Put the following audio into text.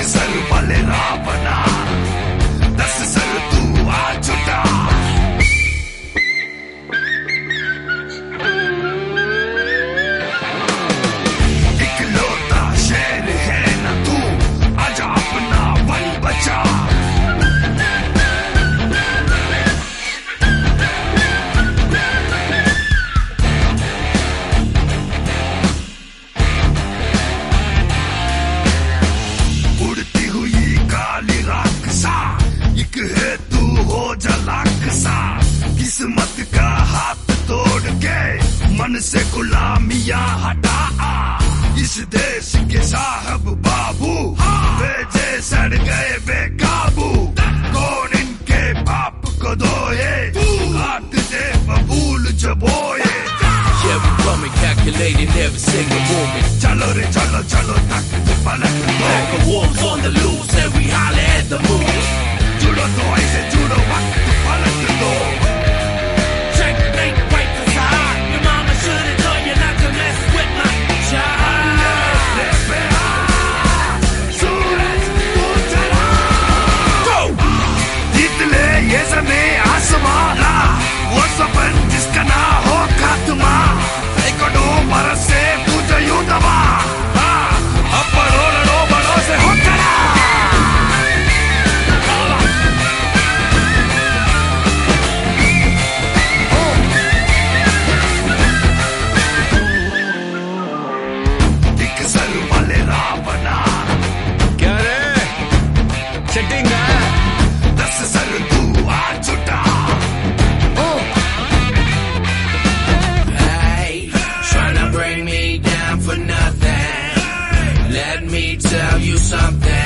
Sir वाले रावणा 10 sir तू आ छुटा इकलौता शेर है ना तू आजा अपना बल बचा उड़ती हुई काली राक्षसा एक है तू हो जलाक सा किस्मत का हाथ तोड़ के मन से गुलामियां हटा इस देश के साहब बाबू भेजे सड़ गए बेकाबू कौन इनके बाप को दोए हाथ दे बबूल जबोए Yeah, we come and calculating every single moment. चलो रे चलो चलो तक पलट दो Like a wolves on the loose and we holler at the moon. जुड़ो तो ऐसे जुड़ो वक्त पलट दो Checkmate, right to side. Your mama should've told you not to mess with my child. सूरज तू चला Go! जीत ले ये समय आसमाना वो सपन जिसका ना हो खात्मा सैकड़ों बरस से पूछो यूं दबा अब बढ़ो लड़ो बड़ों से हो करा एक सर वाले रावणा क्या रे? Setting है? 10 सर तू आ छुटा Hey, tryna bring me down for nothing. Let me tell you something.